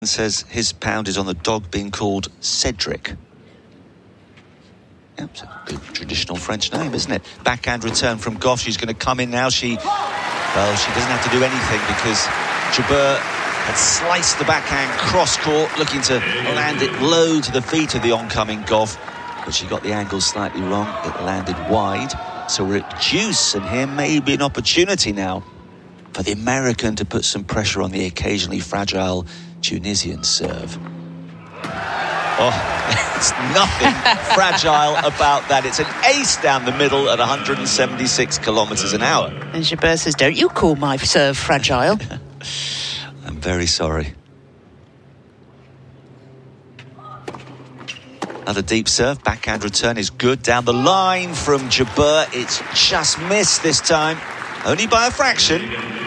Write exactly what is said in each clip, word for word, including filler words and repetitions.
says his pound is on the dog being called Cedric. Yep, it's a good traditional French name, isn't it? Backhand return from Gauff. She's going to come in now. She, well, she doesn't have to do anything because Jabeur had sliced the backhand cross-court, looking to land it low to the feet of the oncoming Gauff, but she got the angle slightly wrong. It landed wide, so we're at deuce, and here may be an opportunity now for the American to put some pressure on the occasionally fragile Tunisian serve. Oh, there's nothing fragile about that. It's an ace down the middle at one hundred seventy-six kilometres an hour. And Jabeur says, don't you call my serve fragile. I'm very sorry. Another deep serve. Backhand return is good. Down the line from Jabeur. It's just missed this time. Only by a fraction.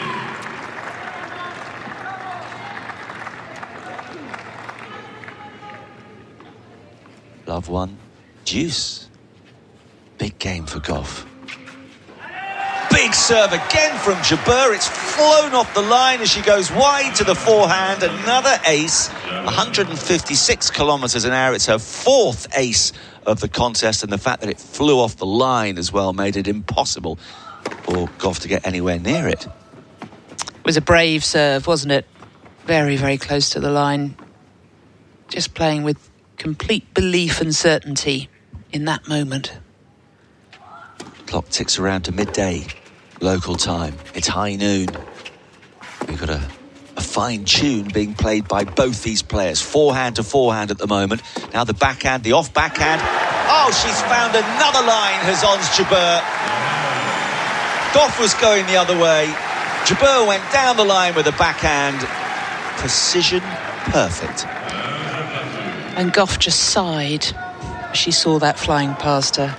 Love one. Deuce. Big game for Gauff. Big serve again from Jabeur. It's flown off the line as she goes wide to the forehand. Another ace. one hundred fifty-six kilometres an hour. It's her fourth ace of the contest, and the fact that it flew off the line as well made it impossible for Gauff to get anywhere near it. It was a brave serve, wasn't it? Very, very close to the line. Just playing with complete belief and certainty in that moment. Clock ticks around to midday, local time. It's high noon. We've got a, a fine tune being played by both these players. Forehand to forehand at the moment. Now the backhand, the off backhand. Oh, she's found another line, Hazans Jabeur. Gauff was going the other way. Jabeur went down the line with a backhand. Precision perfect. And Gauff just sighed as she saw that flying past her.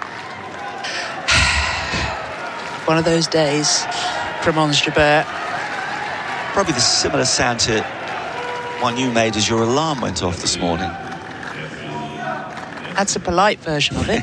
One of those days from Ons Jabeur. Probably the similar sound to one you made as your alarm went off this morning. That's a polite version of it.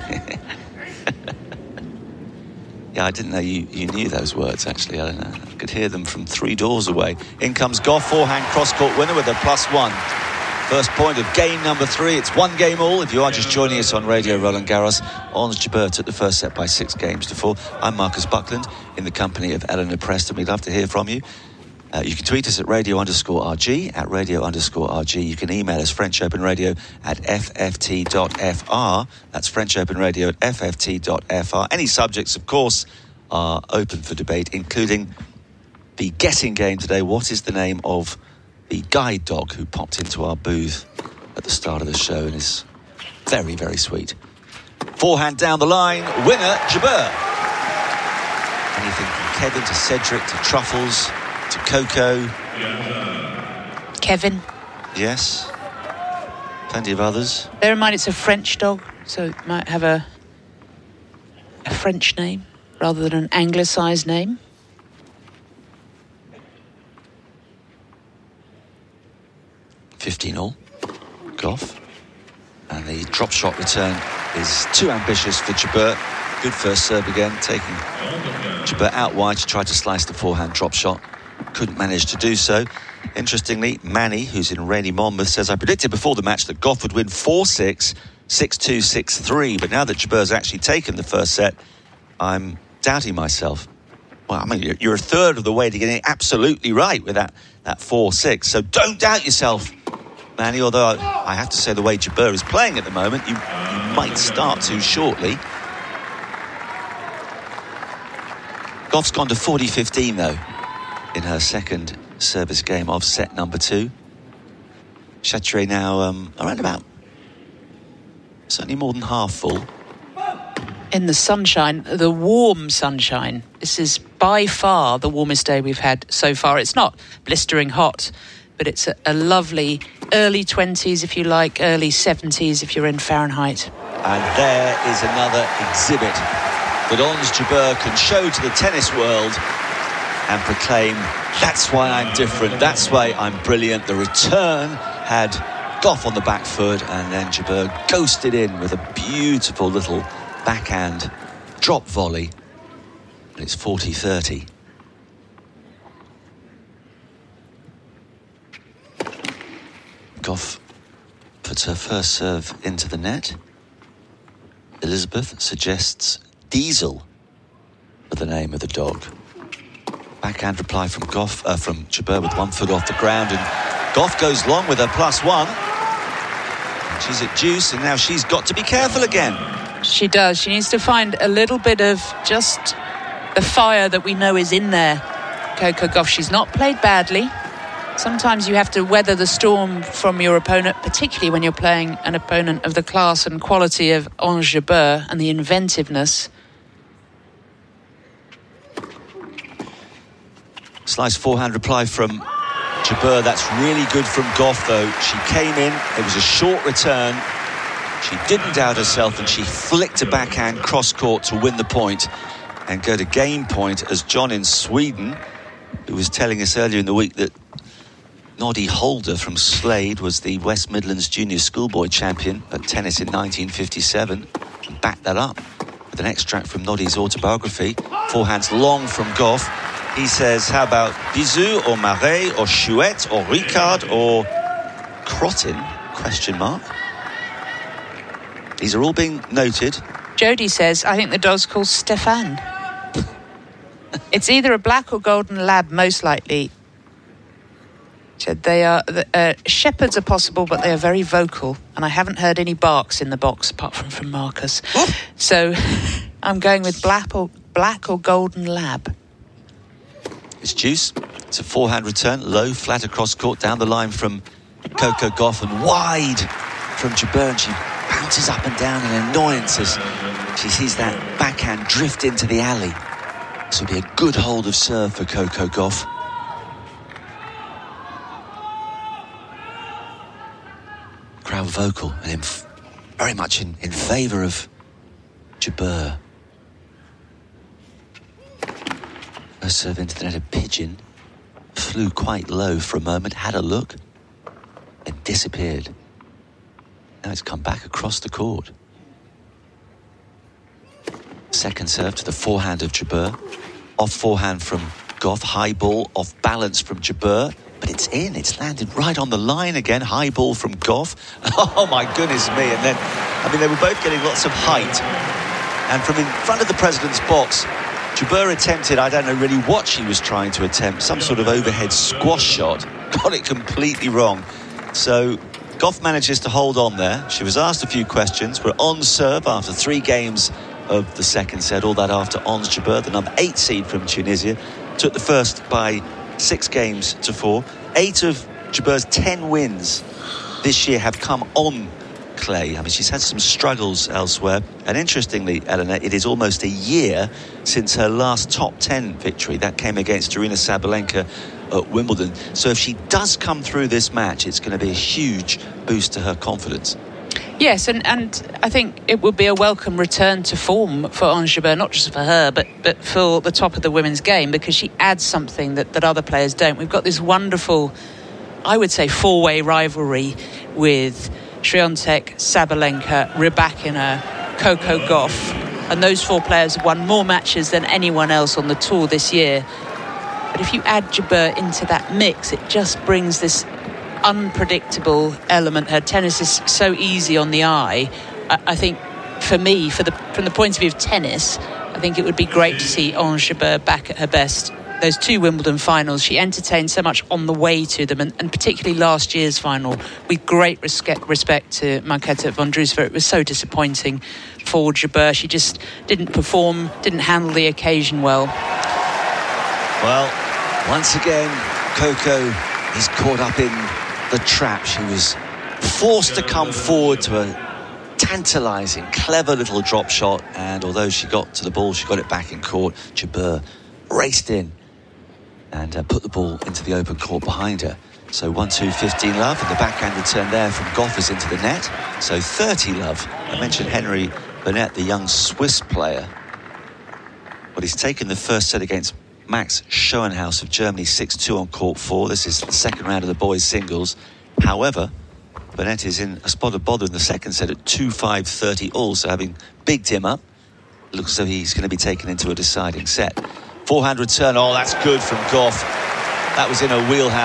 Yeah, I didn't know you, you knew those words, actually. I, I could hear them from three doors away. In comes Gauff, forehand cross-court winner with a plus one. First point of game number three. It's one game all. If you are just joining us on Radio Roland Garros, Ons Jabeur took the first set by six games to four. I'm Marcus Buckland in the company of Eleanor Preston. We'd love to hear from you. Uh, you can tweet us at radio underscore RG, at radio underscore RG. You can email us French Open Radio at f f t dot f r. That's French Open Radio at f f t dot f r. Any subjects, of course, are open for debate, including the guessing game today. What is the name of the guide dog who popped into our booth at the start of the show and is very, very sweet? Forehand down the line, winner, Jabeur. Anything from Kevin to Cedric to Truffles to Coco. Kevin. Yes. Plenty of others. Bear in mind it's a French dog, so it might have a, a French name rather than an anglicised name. fifteen all. Gauff. And the drop shot return is too ambitious for Jabeur. Good first serve again, taking Jabeur out wide to try to slice the forehand drop shot. Couldn't manage to do so. Interestingly, Manny, who's in rainy Monmouth, says, I predicted before the match that Gauff would win four six, six two, six three. But now that Jabeur's actually taken the first set, I'm doubting myself. Well, I mean, you're, you're a third of the way to getting it absolutely right with that, that four six. So don't doubt yourself, Manny, although I, I have to say the way Jabeur is playing at the moment, you, you might start to shortly. Gauff's gone to forty fifteen, though, in her second service game of set number two. Chatrier now um, around about, certainly more than half full. In the sunshine, the warm sunshine. This is by far the warmest day we've had so far. It's not blistering hot, but it's a, a lovely early twenties, if you like, early seventies if you're in Fahrenheit. And there is another exhibit that Ons Jabeur can show to the tennis world and proclaim, that's why I'm different, that's why I'm brilliant. The return had Gauff on the back foot, and then Jabeur ghosted in with a beautiful little backhand drop volley. And it's forty thirty. Goff puts her first serve into the net. Elizabeth suggests Diesel for the name of the dog. Backhand reply from Goff, uh, from Jabeur with one foot off the ground, and Goff goes long with her plus one. She's at deuce, and now she's got to be careful again. She does. She needs to find a little bit of just the fire that we know is in there. Coco Gauff, she's not played badly. Sometimes you have to weather the storm from your opponent, particularly when you're playing an opponent of the class and quality of Ons Jabeur and the inventiveness. Slice forehand reply from Jabeur. That's really good from Goff, though. She came in, it was a short return. She didn't doubt herself, and she flicked a backhand cross-court to win the point and go to game point, as John in Sweden, who was telling us earlier in the week that Noddy Holder from Slade was the West Midlands Junior Schoolboy champion at tennis in nineteen fifty-seven, and backed that up with an extract from Noddy's autobiography. Forehands long from Goff. He says, how about Bisou or Marais or Chouette or Ricard or Crottin? Question mark. These are all being noted. Jodie says, I think the dog's called Stefan. It's either a black or golden lab, most likely. Said they are uh, shepherds are possible, but they are very vocal, and I haven't heard any barks in the box apart from from Marcus. So I'm going with black or black or golden lab. It's deuce. It's a forehand return, low, flat across court, down the line from Coco Gauff and wide from Jabeur, and she bounces up and down in annoyance as she sees that backhand drift into the alley. This will be a good hold of serve for Coco Gauff. Crowd vocal and in f- very much in, in favour of Jabeur. First serve into the net, a pigeon. Flew quite low for a moment, had a look, and disappeared. Now it's come back across the court. Second serve to the forehand of Jabeur. Off forehand from Gauff, high ball, off balance from Jabeur. But it's in, it's landed right on the line again. High ball from Gauff. Oh my goodness me. And then, I mean, they were both getting lots of height. And from in front of the president's box, Jabeur attempted, I don't know really what she was trying to attempt, some sort of overhead squash shot. Got it completely wrong. So Gauff manages to hold on there. She was asked a few questions. We're on serve after three games of the second set. All that after Ons Jabeur, the number eight seed from Tunisia, took the first by six games to four. Eight of Jabeur's ten wins this year have come on clay. I mean, she's had some struggles elsewhere. And interestingly, Eleanor, it is almost a year since her last top ten victory. That came against Aryna Sabalenka at Wimbledon. So if she does come through this match, it's going to be a huge boost to her confidence. Yes, and, and I think it will be a welcome return to form for Ons Jabeur, not just for her, but, but for the top of the women's game, because she adds something that, that other players don't. We've got this wonderful, I would say, four-way rivalry with Swiatek, Sabalenka, Rybakina, Coco Gauff, and those four players have won more matches than anyone else on the tour this year. But if you add Jabeur into that mix, it just brings this unpredictable element. Her tennis is so easy on the eye. I, I think for me, for the from the point of view of tennis, I think it would be great to see Ons Jabeur back at her best. Those two Wimbledon finals, she entertained so much on the way to them, and, and particularly last year's final, with great respect, respect to Marketa Vondrousova. It was so disappointing for Jabeur. She just didn't perform, didn't handle the occasion well. Well, once again, Coco is caught up in the trap. She was forced to come forward to a tantalising, clever little drop shot, and although she got to the ball, she got it back in court. Jabeur raced in and uh, put the ball into the open court behind her. So one two, fifteen love, and the backhand return there from Gauff is into the net. So thirty love. I mentioned Henry Burnett, the young Swiss player. Well, he's taken the first set against Max Schoenhaus of Germany, six two on court four. This is the second round of the boys' singles. However, Burnett is in a spot of bother in the second set at two five, thirty all, so having bigged him up, it looks as though he's going to be taken into a deciding set. Forehand return, oh, that's good from Gauff. That was in her wheelhouse.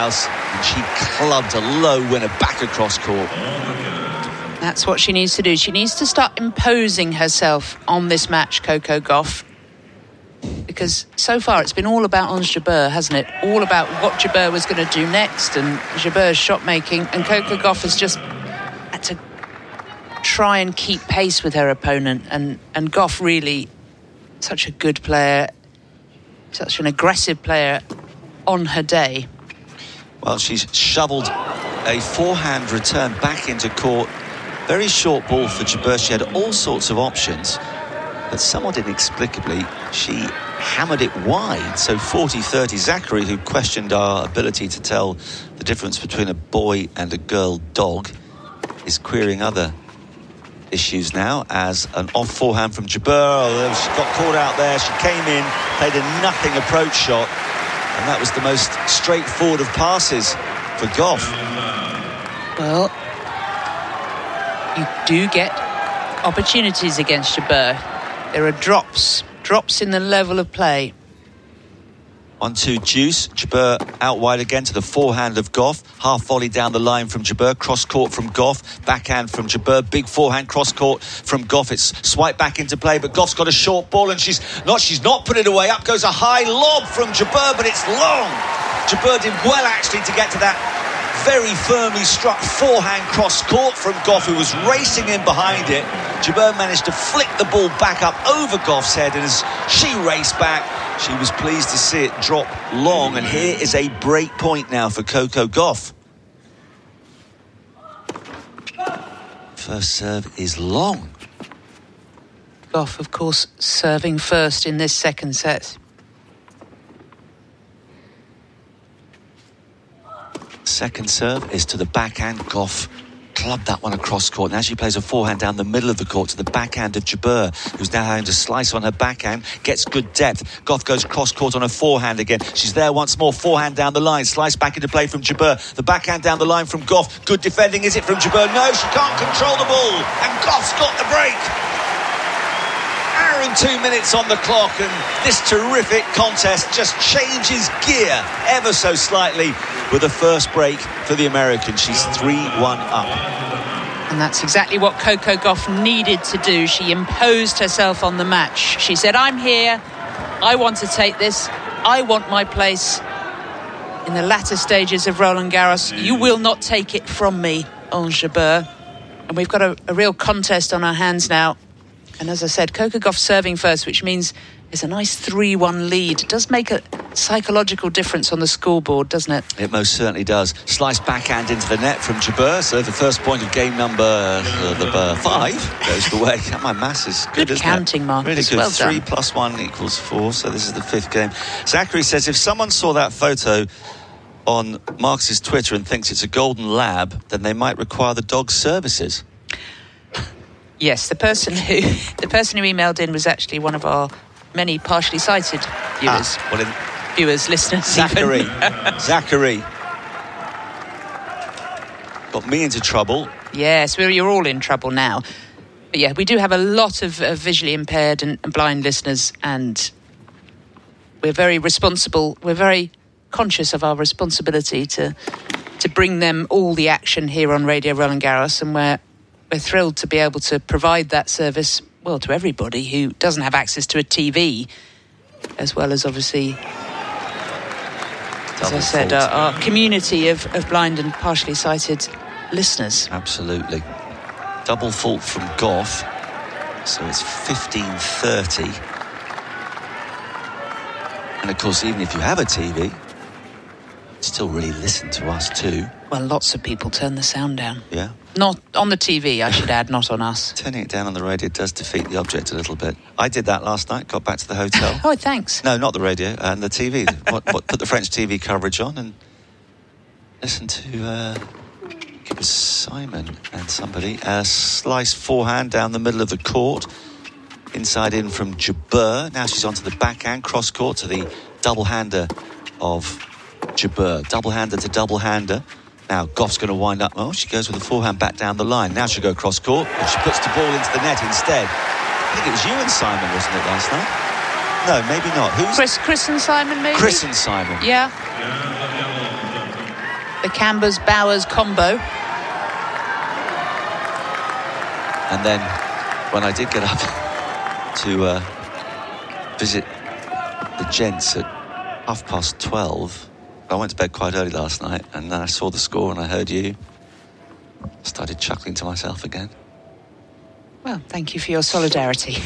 And she clubbed a low winner back across court. That's what she needs to do. She needs to start imposing herself on this match, Coco Gauff. Because so far it's been all about Ons Jabeur, hasn't it? All about what Jabeur was going to do next and Jabeur's shot making. And Coco Gauff has just had to try and keep pace with her opponent. And, and Gauff really, such a good player, such an aggressive player on her day. Well, she's shoveled a forehand return back into court. Very short ball for Jabeur. She had all sorts of options, but somewhat inexplicably, she hammered it wide. So forty thirty. Zachary, who questioned our ability to tell the difference between a boy and a girl dog, is querying other issues now as an off forehand from Jabeur. Oh, she got caught out there. She came in, played a nothing approach shot, and that was the most straightforward of passes for Gauff. Well, you do get opportunities against Jabeur. There are drops, drops in the level of play. On to Deuce. Jabeur out wide again to the forehand of Gauff. Half volley down the line from Jabeur. Cross court from Gauff. Backhand from Jabeur. Big forehand cross court from Gauff. It's swiped back into play, but Gauff's got a short ball and she's not she's not put it away. Up goes a high lob from Jabeur, but it's long. Jabeur did well actually to get to that very firmly struck forehand cross court from Gauff, who was racing in behind it. Jabeur managed to flick the ball back up over Gauff's head, and as she raced back, she was pleased to see it drop long. And here is a break point now for Coco Gauff. First serve is long. Gauff, of course, serving first in this second set. Second serve is to the backhand. Gauff clubbed that one across court. Now she plays a forehand down the middle of the court to the backhand of Jabeur, who's now having to slice on her backhand. Gets good depth. Gauff goes cross court on her forehand again. She's there once more. Forehand down the line. Slice back into play from Jabeur. The backhand down the line from Gauff. Good defending. Is it from Jabeur? No, she can't control the ball. And Gauff's got the break. Hour and two minutes on the clock, and this terrific contest just changes gear ever so slightly with the first break for the American. She's three one up. And that's exactly what Coco Gauff needed to do. She imposed herself on the match. She said, I'm here. I want to take this. I want my place in the latter stages of Roland Garros. You will not take it from me, Ons Jabeur. And we've got a, a real contest on our hands now. And as I said, Coco Gauff serving first, which means there's a nice three one lead. It does make a psychological difference on the scoreboard, doesn't it? It most certainly does. Slice backhand into the net from Jabeur. So the first point of game number uh, the, uh, five goes the way. My maths is good, good isn't counting, it? Marcus. Really good. Well Three done. plus one equals four. So this is the fifth game. Zachary says if someone saw that photo on Marcus's Twitter and thinks it's a golden lab, then they might require the dog's services. Yes, the person who the person who emailed in was actually one of our many partially sighted viewers. Ah, well in, viewers, listeners. Zachary. Zachary. Got me into trouble. Yes, we're, you're all in trouble now. But yeah, we do have a lot of uh, visually impaired and, and blind listeners, and we're very responsible. We're very conscious of our responsibility to to bring them all the action here on Radio Roland Garros, and we're We're thrilled to be able to provide that service, well, to everybody who doesn't have access to a T V, as well as, obviously, as I said, our, our community of, of blind and partially sighted listeners. Absolutely. Double fault from Gauff. So it's fifteen thirty. And, of course, even if you have a T V, you still really listen to us too. Well, lots of people turn the sound down. Yeah. Not on the T V, I should add, not on us. Turning it down on the radio does defeat the object a little bit. I did that last night, got back to the hotel. Oh, thanks. No, not the radio, and the T V. what, what, put the French T V coverage on and listen to, uh, it was Simon and somebody. A slice forehand down the middle of the court. Inside in from Jabeur. Now she's onto the backhand, cross court to the double-hander of Jabeur. Double-hander to double-hander. Now Gauff's going to wind up. Oh, she goes with the forehand back down the line. Now she'll go cross court, and she puts the ball into the net instead. I think it was you and Simon, wasn't it, last night? No, maybe not. Who's Chris, Chris and Simon, maybe? Chris and Simon. Yeah. the Cambers-Bowers combo. And then when I did get up to uh, visit the gents at half past twelve, I went to bed quite early last night, and then I saw the score and I heard you. Started chuckling to myself again. Well, thank you for your solidarity.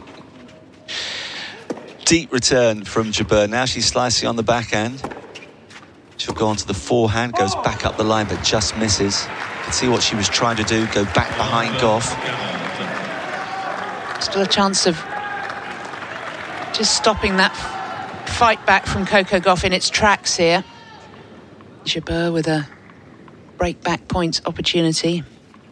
Deep return from Jabeur. Now she's slicing on the backhand. She'll go on to the forehand, goes back up the line, but just misses. You can see what she was trying to do, go back behind Gauff. Still a chance of just stopping that fight back from Coco Gauff in its tracks here. Jabeur with a break-back point opportunity.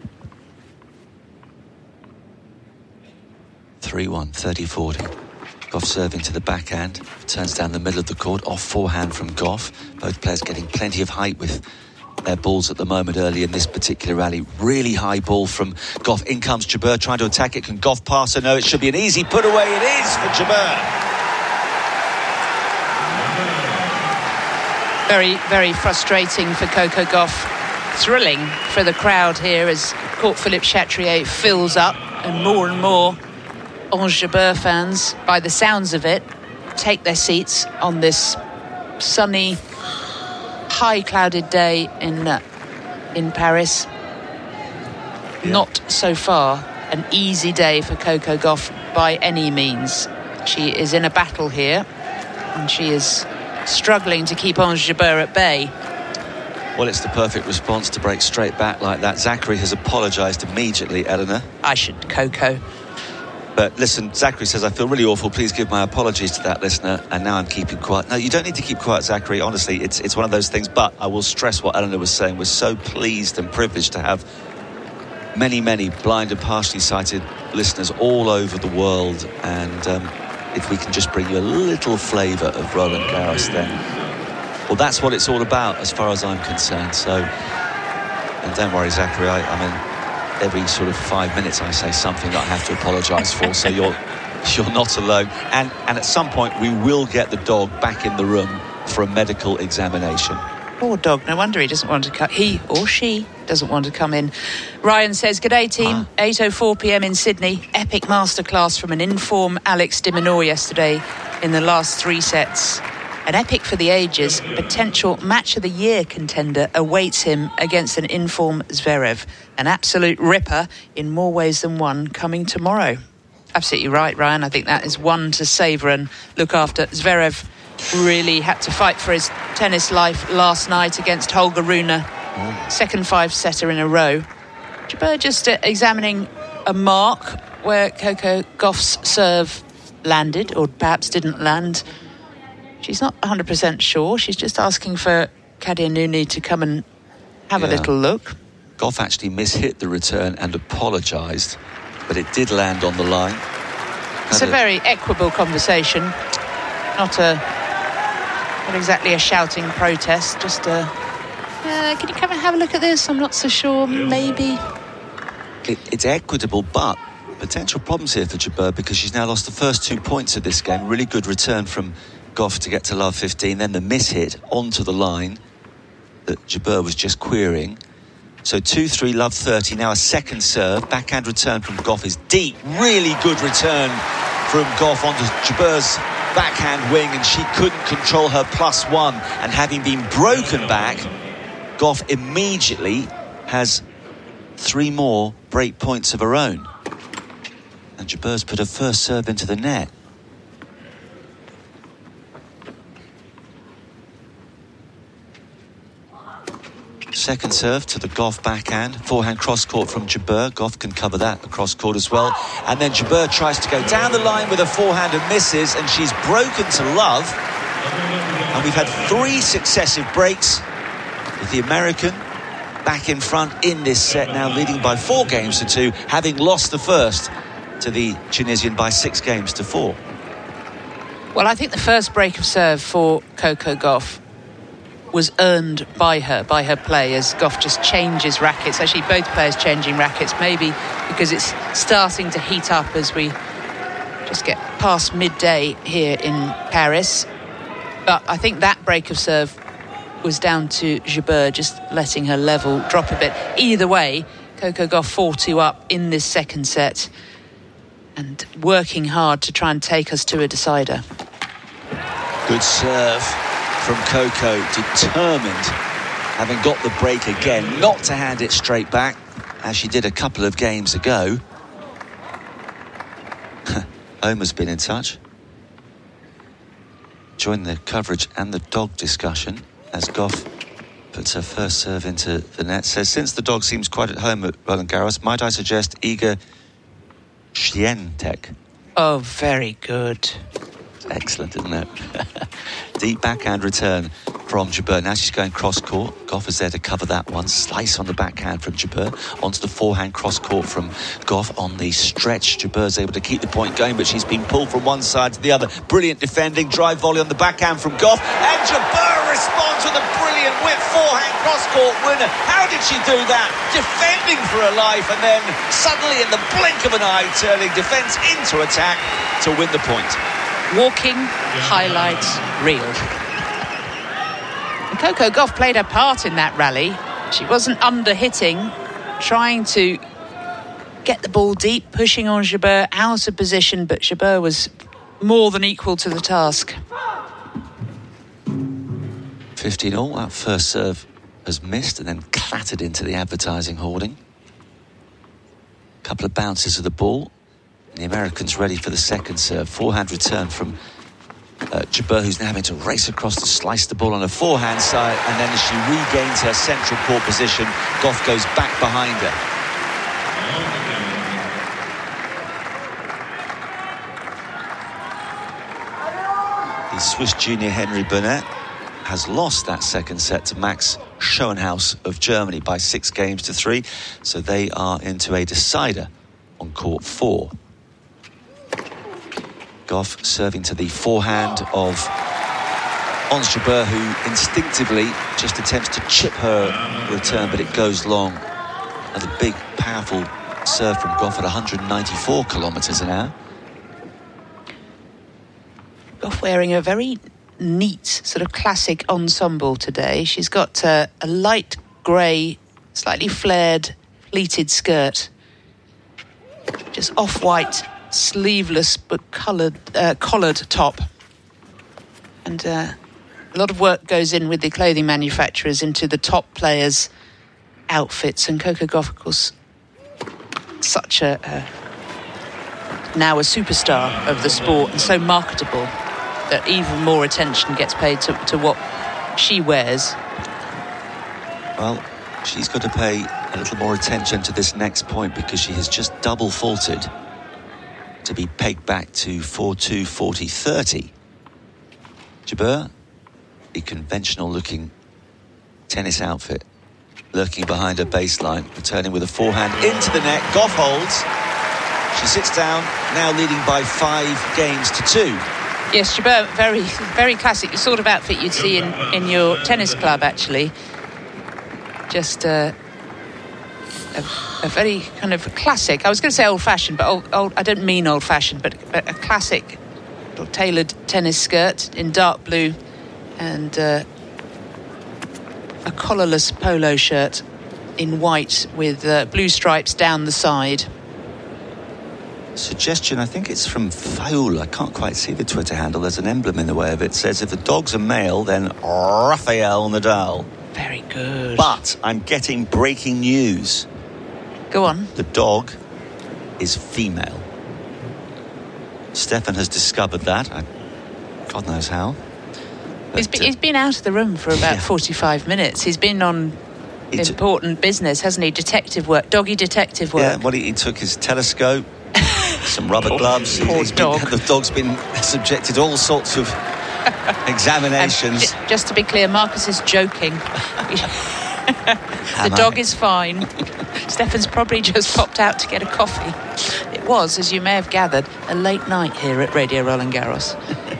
three one, thirty forty. Gauff serving to the backhand, turns down the middle of the court, off forehand from Gauff. Both players getting plenty of height with their balls at the moment early in this particular rally. Really high ball from Gauff. In comes Jabeur trying to attack it. Can Gauff pass her? No, it should be an easy put away. It is for Jabeur. Very, very frustrating for Coco Gauff. Thrilling for the crowd here as Court Philippe Chatrier fills up, and more and more Ons Jabeur fans, by the sounds of it, take their seats on this sunny, high clouded day in uh, in Paris. Yeah. Not so far an easy day for Coco Gauff by any means. She is in a battle here, and she is struggling to keep Ons Jabeur at bay. Well, it's the perfect response to break straight back like that. Zachary has apologised immediately, Eleanor. I should, Coco. But listen, Zachary says, I feel really awful. Please give my apologies to that listener. And now I'm keeping quiet. No, you don't need to keep quiet, Zachary. Honestly, it's it's one of those things. But I will stress what Eleanor was saying. We're so pleased and privileged to have many, many blind and partially sighted listeners all over the world. And um, if we can just bring you a little flavour of Roland Garros, then, well, that's what it's all about as far as I'm concerned. So, and don't worry, Zachary, I, I mean, every sort of five minutes I say something that I have to apologise for, so you're you're not alone. And and at some point we will get the dog back in the room for a medical examination. Poor dog, no wonder he doesn't want to come. He or she doesn't want to come in. Ryan says, "G'day team, ah. eight oh four p m in Sydney. Epic masterclass from an in-form Alex de Minaur yesterday in the last three sets. An epic for the ages. Potential match of the year contender awaits him against an in-form Zverev. An absolute ripper in more ways than one coming tomorrow." Absolutely right, Ryan. I think that is one to savour and look after. Zverev really had to fight for his tennis life last night against Holger Rune. Oh. Second five-setter in a row. Jabeur just uh, examining a mark where Coco Gauff's serve landed, or perhaps didn't land. She's not one hundred percent sure. She's just asking for Kadir Nouni to come and have yeah. a little look. Gauff actually mishit the return and apologised, but it did land on the line. It's Had a, a very equable conversation. Not a, not exactly a shouting protest. Just a, uh, can you come and have a look at this? I'm not so sure. Maybe. It, it's equitable, but potential problems here for Jabeur because she's now lost the first two points of this game. Really good return from Gauff to get to love fifteen, then the mishit onto the line that Jabeur was just querying. So two three, love thirty. Now a second serve. Backhand return from Gauff is deep. Really good return from Gauff onto Jabeur's backhand wing, and she couldn't control her plus one. And having been broken back, Gauff immediately has three more break points of her own. And Jabeur's put her first serve into the net. Second serve to the Gauff backhand. Forehand cross-court from Jabeur. Gauff can cover that across court as well. And then Jabeur tries to go down the line with a forehand and misses, and she's broken to love. And we've had three successive breaks with the American back in front in this set, now leading by four games to two, having lost the first to the Tunisian by six games to four. Well, I think the first break of serve for Coco Gauff was earned by her, by her play, as Gauff just changes rackets. Actually, both players changing rackets, maybe because it's starting to heat up as we just get past midday here in Paris. But I think that break of serve was down to Jabeur just letting her level drop a bit. Either way, Coco Gauff four two up in this second set and working hard to try and take us to a decider. Good serve from Coco, determined, having got the break again, not to hand it straight back, as she did a couple of games ago. Omar's been in touch. Joined the coverage and the dog discussion as Gauff puts her first serve into the net. Says, since the dog seems quite at home at Roland Garros, might I suggest Iga Swiatek? Oh, very good. Excellent, isn't it? Deep backhand return from Jabeur. Now she's going cross-court. Gauff is there to cover that one. Slice on the backhand from Jabeur. Onto the forehand cross-court from Gauff on the stretch. Jabeur's able to keep the point going, but she's been pulled from one side to the other. Brilliant defending. Drive volley on the backhand from Gauff. And Jabeur responds with a brilliant whip forehand cross-court winner. How did she do that? Defending for her life, and then suddenly in the blink of an eye turning defence into attack to win the point. Walking highlights reel. And Coco Gauff played her part in that rally. She wasn't under-hitting, trying to get the ball deep, pushing on Jabeur out of position, but Jabeur was more than equal to the task. fifteen all, that first serve has missed and then clattered into the advertising hoarding. A couple of bounces of the ball. The Americans ready for the second serve. Forehand return from uh, Jabeur, who's now having to race across to slice the ball on her forehand side, and then as she regains her central court position, Gauff goes back behind her. The Swiss junior Henry Burnett has lost that second set to Max Schoenhaus of Germany by six games to three, so they are into a decider on court four. Gauff serving to the forehand of Ons Jabeur, who instinctively just attempts to chip her return, but it goes long. Another big, powerful serve from Gauff at one hundred ninety-four kilometres an hour. Gauff wearing a very neat, sort of classic ensemble today. She's got uh, a light grey, slightly flared, pleated skirt. Just off-white, sleeveless but coloured, uh, collared top. And uh, a lot of work goes in with the clothing manufacturers into the top players' outfits. And Coco Gauff, of course, such a, a now a superstar of the sport and so marketable that even more attention gets paid to, to what she wears. Well, she's got to pay a little more attention to this next point because she has just double faulted to be pegged back to four two, forty, thirty. Jabeur, the conventional looking tennis outfit, lurking behind her baseline, returning with a forehand into the net. Gauff holds. She sits down, now leading by five games to two. Yes, Jabeur, very, very classic, the sort of outfit you'd see in, in your tennis club, actually. Just uh, a, a very kind of classic, I was going to say old-fashioned, but old, old, I don't mean old-fashioned, but, but a classic tailored tennis skirt in dark blue and uh, a collarless polo shirt in white with uh, blue stripes down the side. Suggestion, I think it's from Faul. I can't quite see the Twitter handle. There's an emblem in the way of it. It says, if the dog's a male, then Rafael Nadal. Very good. But I'm getting breaking news. Go on. The dog is female. Stefan has discovered that. I, God knows how. But, he's, been, uh, he's been out of the room for about yeah. forty-five minutes. He's been on He t- important business, hasn't he? Detective work, doggy detective work. Yeah, well, he, he took his telescope, some rubber gloves. Poor He's dog. Been, the dog's been subjected to all sorts of examinations. Um, j- just to be clear, Marcus is joking. The dog is fine. Stefan's probably just popped out to get a coffee. It was, as you may have gathered, a late night here at Radio Roland Garros.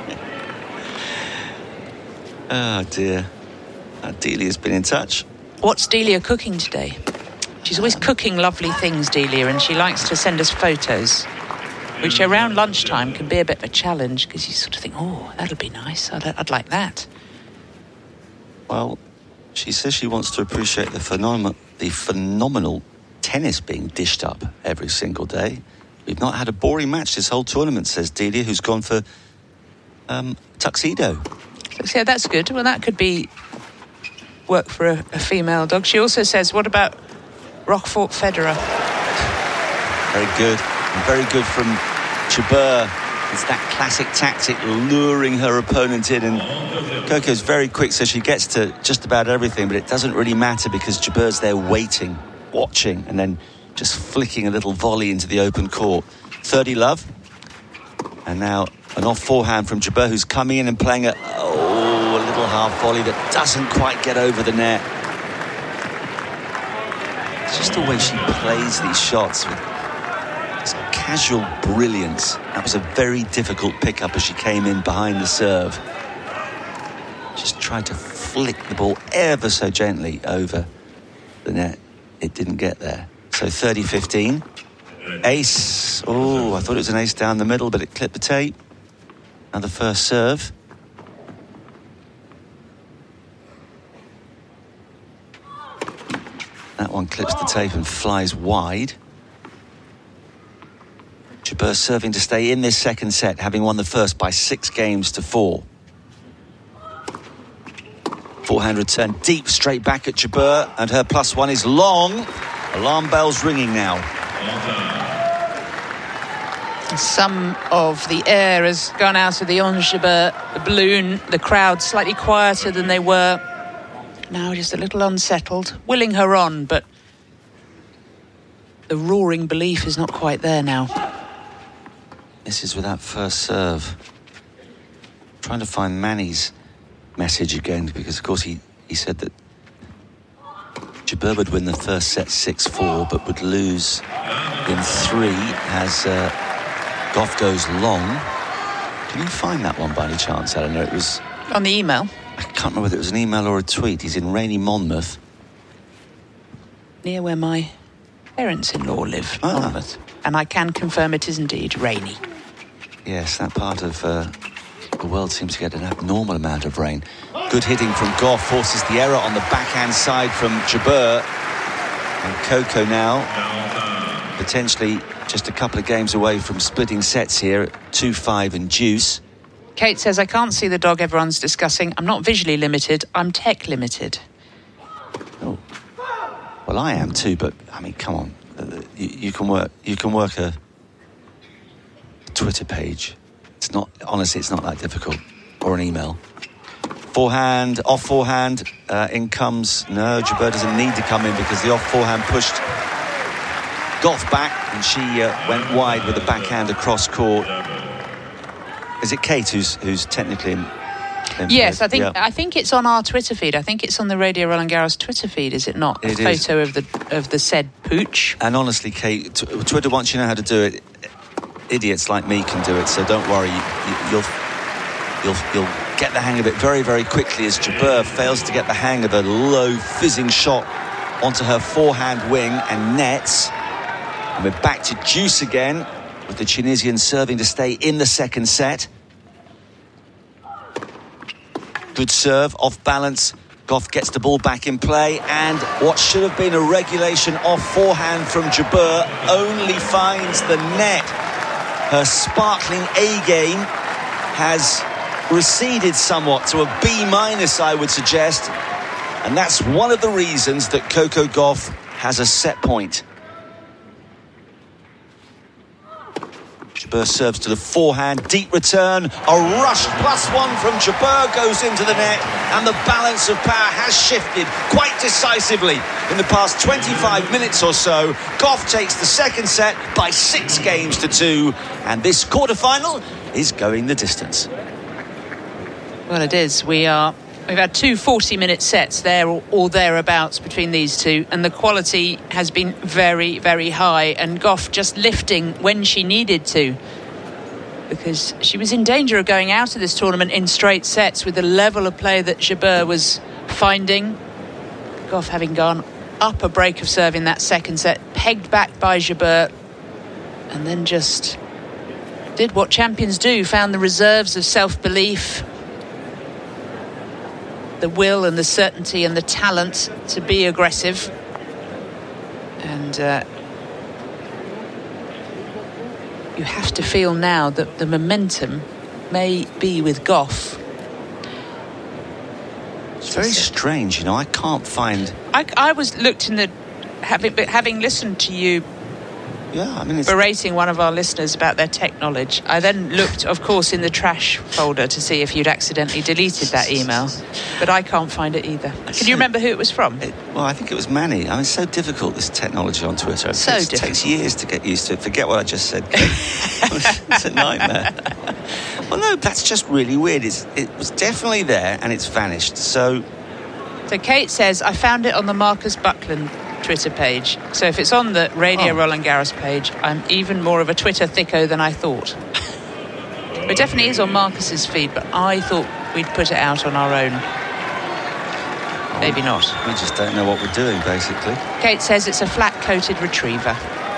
Oh dear. Uh, Delia's been in touch. What's Delia cooking today? She's always um, cooking lovely things, Delia, and she likes to send us photos, which around lunchtime can be a bit of a challenge because you sort of think, oh, that'll be nice. I'd, I'd like that. Well, She says she wants to appreciate the phenomenal, the phenomenal tennis being dished up every single day. We've not had a boring match this whole tournament, says Delia, who's gone for um, tuxedo. Yeah, that's good. Well, that could be work for a, a female dog. She also says, what about Rochefort Federer? Very good. And very good from Jabeur. It's that classic tactic, luring her opponent in. And Coco's very quick, so she gets to just about everything, but it doesn't really matter because Jabeur's there waiting, watching, and then just flicking a little volley into the open court. thirty love. And now an off forehand from Jabeur, who's coming in and playing a, oh, a little half volley that doesn't quite get over the net. It's just the way she plays these shots with this casual brilliance. That was a very difficult pickup as she came in behind the serve. Just tried to flick the ball ever so gently over the net. It didn't get there. So thirty fifteen. Ace. Oh, I thought it was an ace down the middle, but it clipped the tape. Now the first serve. That one clips the tape and flies wide. Jabeur serving to stay in this second set, having won the first by six games to four. Forehand return deep, straight back at Jabeur, and her plus one is long. Alarm bells ringing now. Some of the air has gone out of the Ons Jabeur, the balloon, the crowd slightly quieter than they were. Now just a little unsettled, willing her on, but the roaring belief is not quite there now. This is with that first serve. I'm trying to find Manny's message again, because of course he, he said that Jabeur would win the first set six four, but would lose in three as uh, Goff goes long. Can you find that one by any chance, Eleanor? It was on the email. I can't remember whether it was an email or a tweet. He's in rainy Monmouth. Near where my parents-in-law live, ah. Monmouth. And I can confirm it is indeed rainy. Yes, that part of uh, the world seems to get an abnormal amount of rain. Good hitting from Goff forces the error on the backhand side from Jabeur. And Coco now potentially just a couple of games away from splitting sets here at two five and deuce. Kate says, I can't see the dog everyone's discussing. I'm not visually limited, I'm tech limited. Oh, well, I am too, but I mean, come on. Uh, you, you can work you can work a Twitter page. It's not, honestly, it's not that difficult. Or an email. Forehand, off forehand, uh, in comes, no, Jabeur doesn't need to come in because the off forehand pushed Goff back and she uh, went wide with the backhand across court. Is it Kate who's who's technically in? in yes, I think yeah. I think it's on our Twitter feed. I think it's on the Radio Roland Garros Twitter feed, is it not? It a is. photo of the of the said pooch. And honestly, Kate, t- Twitter, once you know how to do it, idiots like me can do it. So don't worry, you, you, you'll you'll you'll get the hang of it very very quickly as Jabeur fails to get the hang of a low fizzing shot onto her forehand wing and nets. And we're back to deuce again, with the Tunisian serving to stay in the second set. Good serve, off balance. Goff gets the ball back in play, and what should have been a regulation off forehand from Jabeur only finds the net. Her sparkling A game has receded somewhat to a B minus, I would suggest, and that's one of the reasons that Coco Gauff has a set point. Jabeur serves to the forehand, deep return, a rushed plus one from Jabeur goes into the net, and the balance of power has shifted quite decisively in the past twenty-five minutes or so. Goff takes the second set by six games to two, and this quarterfinal is going the distance. Well, it is. We are. We've had two forty-minute sets there or, or thereabouts between these two, and the quality has been very, very high, and Goff just lifting when she needed to, because she was in danger of going out of this tournament in straight sets with the level of play that Jabeur was finding. Goff having gone up a break of serve in that second set, pegged back by Jabeur, and then just did what champions do, found the reserves of self-belief. the will and the certainty and the talent to be aggressive. And uh, you have to feel now that the momentum may be with Goff. It's very strange, you know. I can't find. I, I was looked in the having having listened to you. Yeah, I mean, it's berating one of our listeners about their tech knowledge. I then looked, of course, in the trash folder to see if you'd accidentally deleted that email, but I can't find it either. Can you remember who it was from? It, well, I think it was Manny. I mean, it's so difficult, this technology on Twitter. It so takes, difficult. takes years to get used to it. Forget what I just said. It's a nightmare. Well, no, that's just really weird. It's, it was definitely there and it's vanished. So, so Kate says, I found it on the Marcus Buckland Twitter page. So if it's on the Radio oh. Roland Garros page, I'm even more of a Twitter thicko than I thought. It definitely is on Marcus's feed, but I thought we'd put it out on our own. Maybe not. We just don't know what we're doing, basically. Kate says it's a flat-coated retriever.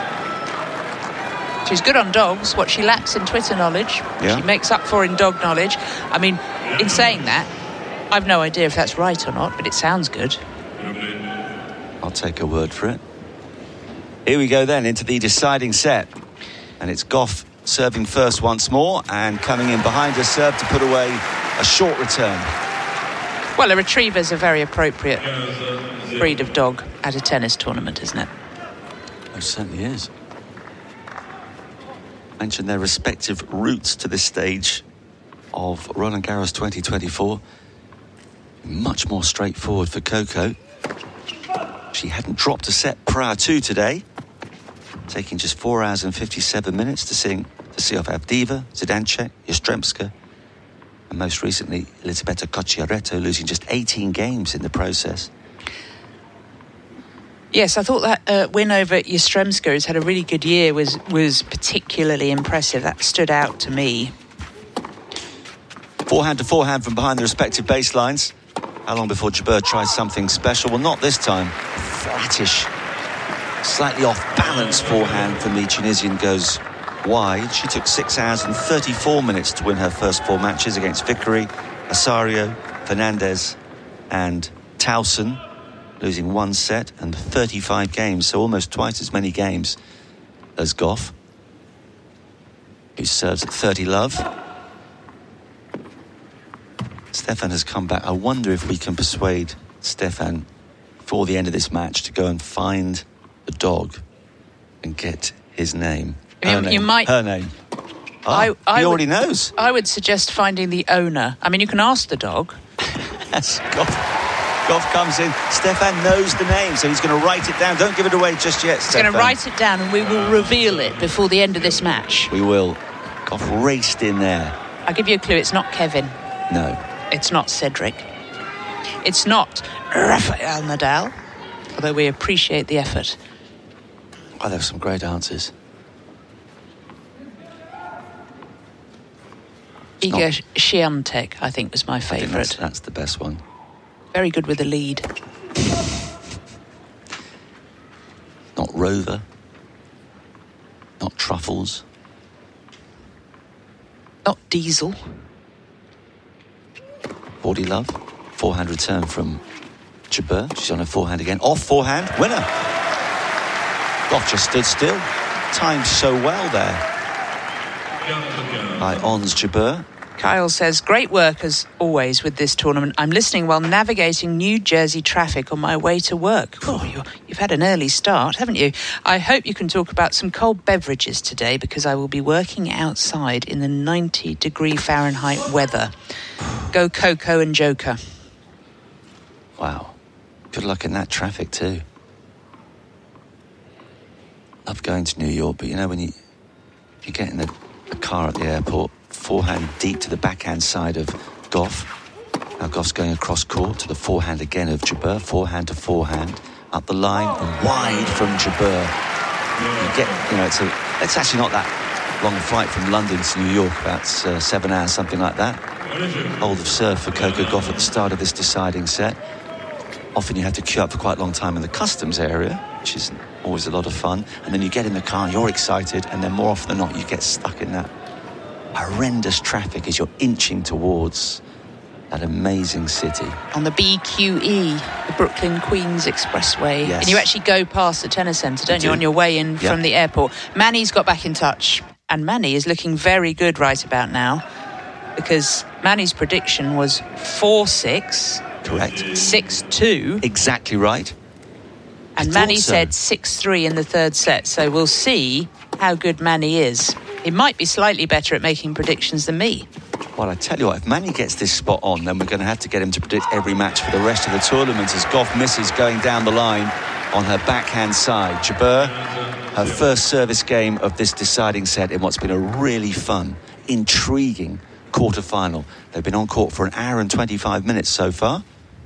She's good on dogs. What she lacks in Twitter knowledge, yeah. she makes up for in dog knowledge. I mean, in saying that, I've no idea if that's right or not, but it sounds good. I'll take a word for it. Here we go then into the deciding set. And it's Goff serving first once more and coming in behind her serve to put away a short return. Well, a retriever's a very appropriate breed of dog at a tennis tournament, isn't it? Oh, it certainly is. Mentioned their respective routes to this stage of Roland Garros twenty twenty-four. Much more straightforward for Coco. She hadn't dropped a set prior to today, taking just four hours and fifty-seven minutes to, sing, to see off Avdiva, Zidansek, Yastremska, and most recently Elisabetta Cocciaretto, losing just eighteen games in the process. Yes, I thought that uh, win over Yastremska, who's had a really good year, was was particularly impressive. That stood out to me. Forehand to forehand from behind the respective baselines. How long before Jabeur tries something special? Well, not this time. Flattish, slightly off-balance forehand from the Tunisian goes wide. She took six hours and thirty-four minutes to win her first four matches against Vickery, Osorio, Fernandez and Towson, losing one set and thirty-five games, so almost twice as many games as Goff, who serves at thirty love. Stefan has come back. I wonder if we can persuade Stefan before the end of this match to go and find the dog and get his name. Her You, name. you might. Her name. Oh, I, I he would, already knows. I would suggest finding the owner. I mean, you can ask the dog. Yes, Goff, Goff comes in. Stefan knows the name, so he's going to write it down. Don't give it away just yet, He's Stefan. going to write it down and we will reveal it before the end of this match. We will. Goff raced in there. I'll give you a clue. It's not Kevin. No. It's not Cedric. It's not Rafael Nadal, although we appreciate the effort. Oh, there were some great answers. Iga not... Świątek, I think, was my favourite. That's, that's the best one. Very good with the lead. Not Rover. Not Truffles. Not Diesel. forty love. Forehand return from Jabeur. She's on her forehand again. Off forehand. Winner. Goff just stood still. Timed so well there by Ons Jabeur. Kyle says, great work as always with this tournament. I'm listening while navigating New Jersey traffic on my way to work. Oh, you're, you've had an early start, haven't you? I hope you can talk about some cold beverages today because I will be working outside in the ninety degree Fahrenheit weather. Go Coco and Joker. Wow. Good luck in that traffic too. Love going to New York, but you know when you, you get in the, the car at the airport, forehand deep to the backhand side of Goff. Now Goff's going across court to the forehand again of Jabeur. Forehand to forehand. Up the line and wide from Jabeur. You get, you know, it's a, it's actually not that long a flight from London to New York, about uh, seven hours, something like that. Hold of serve for Coco Gauff at the start of this deciding set. Often you have to queue up for quite a long time in the customs area, which is always a lot of fun. And then you get in the car, you're excited, and then more often than not, you get stuck in that horrendous traffic as you're inching towards That amazing city. On the B Q E, the Brooklyn Queens Expressway. Yes. And you actually go past the tennis centre, don't You you, do. on your way in Yeah. from the airport. Manny's got back in touch, and Manny is looking very good right about now, because Manny's prediction was four six, Correct. six two, Exactly right. I and thought Manny so. said six three in the third set. So we'll see how good Manny is. He might be slightly better at making predictions than me. Well, I tell you what, if Manny gets this spot on, then we're going to have to get him to predict every match for the rest of the tournament as Goff misses going down the line on her backhand side. Jabeur, her first service game of this deciding set in what's been a really fun, intriguing quarter-final. They've been on court for an hour and twenty-five minutes so far.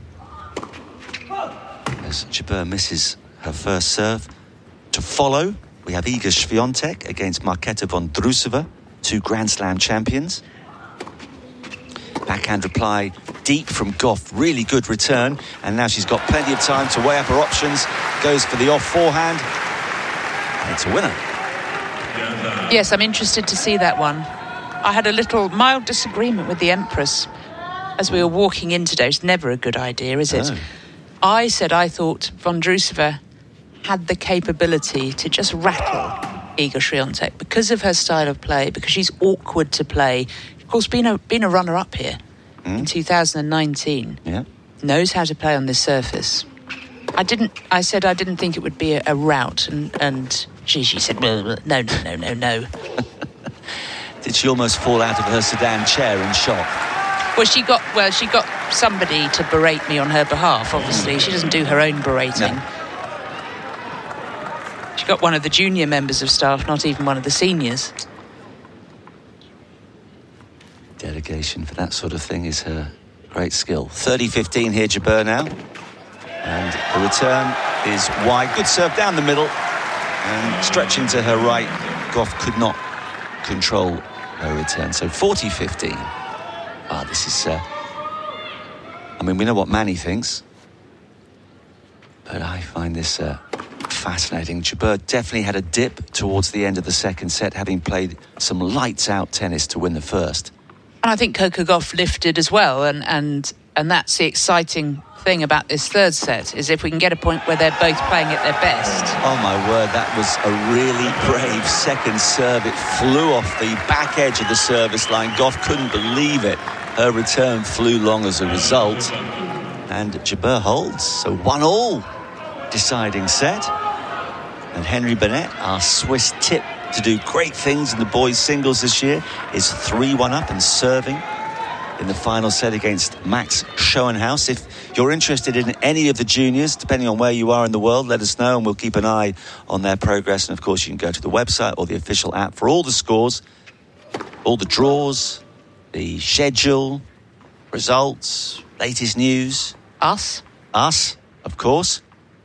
As Jabeur misses her first serve. To follow, we have Iga Swiatek against Marketa Vondrousova, two Grand Slam champions. Backhand reply deep from Goff, really good return, and now she's got plenty of time to weigh up her options. Goes for the off forehand, and it's a winner. Yes, I'm interested to see that one. I had a little mild disagreement with the Empress as we were walking in today. It's never a good idea, is it? No. I said I thought Vondrousova had the capability to just rattle Iga Swiatek because of her style of play, because she's awkward to play. Of course, being a, being a runner-up here mm. in two thousand nineteen, yeah. knows how to play on this surface. I didn't. I said I didn't think it would be a, a rout, and, and she, she said, no, no, no, no, no, no. Did she almost fall out of her sedan chair in shock? Well, she got well. She got somebody to berate me on her behalf. Obviously, she doesn't do her own berating. No. She got one of the junior members of staff, not even one of the seniors. Dedication for that sort of thing is her great skill. thirty fifteen here, Jabeur now. And the return is wide. Good serve down the middle. And stretching to her right, Goff could not control her return. So forty fifteen. Ah, this is... Uh, I mean, we know what Manny thinks. But I find this uh, fascinating. Jabeur definitely had a dip towards the end of the second set, having played some lights-out tennis to win the first. And I think Coco Gauff lifted as well, and, and and that's the exciting thing about this third set, is if we can get a point where they're both playing at their best. Oh my word, that was a really brave second serve. It flew off the back edge of the service line. Goff couldn't believe it. Her return flew long as a result. And Jabeur holds, so one all deciding set. And Henry Burnett, our Swiss tip to do great things in the boys' singles this year, is three one up and serving in the final set against Max Schoenhaus. If you're interested in any of the juniors, depending on where you are in the world, let us know and we'll keep an eye on their progress. And of course, you can go to the website or the official app for all the scores, all the draws, the schedule, results, latest news. Us? Us, of course.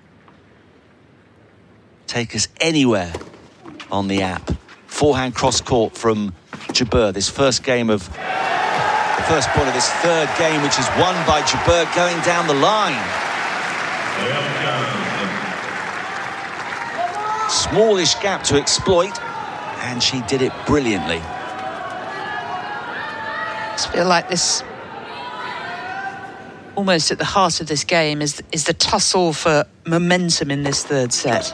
Take us anywhere on the app. Forehand cross court from Jabeur. This first game of the first point of this third game, which is won by Jabeur going down the line. Smallish gap to exploit, and she did it brilliantly. I just feel like this, almost at the heart of this game, is is the tussle for momentum in this third set.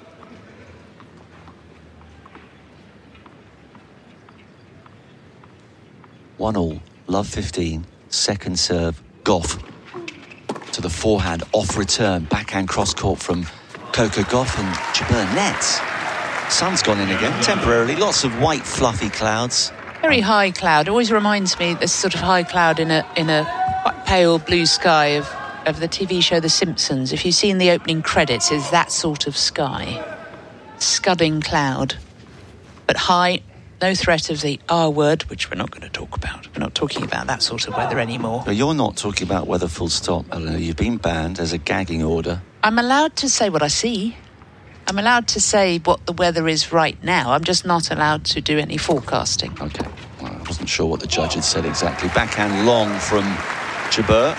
One all, love fifteen, second serve, Goff to the forehand, off return, backhand cross court from Coco Gauff, and Jabeur nets. Sun's gone in again, temporarily, lots of white fluffy clouds. Very high cloud, always reminds me this sort of high cloud in a in a quite pale blue sky of, of the T V show The Simpsons. If you've seen the opening credits, it's that sort of sky. Scudding cloud. But high, no threat of the R word, which we're not going to talk about. We're not talking about that sort of weather anymore. But you're not talking about weather full stop, Eleanor. You've been banned as a gagging order. I'm allowed to say what I see. I'm allowed to say what the weather is right now. I'm just not allowed to do any forecasting. Okay. Well, I wasn't sure what the judge had said exactly. Backhand long from Jabeur.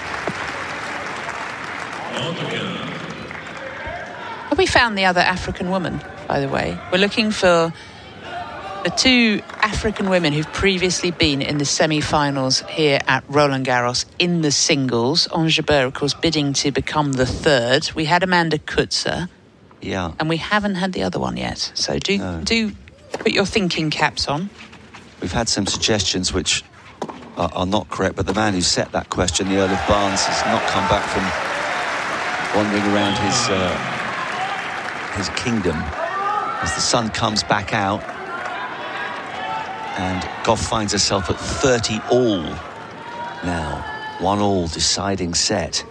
Have we found the other African woman, by the way? We're looking for The two African women who've previously been in the semi-finals here at Roland Garros in the singles, Ons Jabeur, of course, bidding to become the third. We had Amanda Coetzer. Yeah. And we haven't had the other one yet. So do no. do put your thinking caps on. We've had some suggestions which are, are not correct, but the man who set that question, the Earl of Barnes, has not come back from wandering around his uh, his kingdom as the sun comes back out. And Gauff finds herself at thirty all now. One all deciding set.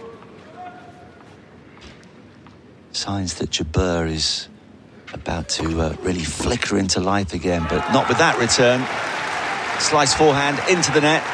Signs that Jabeur is about to uh, really flicker into life again, but not with that return. Slice forehand into the net.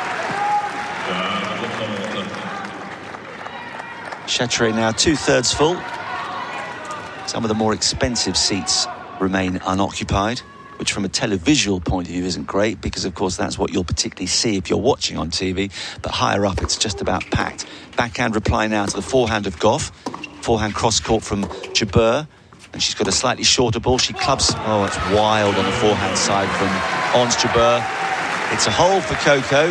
Chatrier now two-thirds full. Some of the more expensive seats remain unoccupied, which from a televisual point of view isn't great, because of course that's what you'll particularly see if you're watching on T V, but higher up it's just about packed. Backhand reply now to the forehand of Gauff. Forehand cross-court from Jabeur, and she's got a slightly shorter ball. She clubs, oh, it's wild on the forehand side from Ons Jabeur. It's a hole for Coco.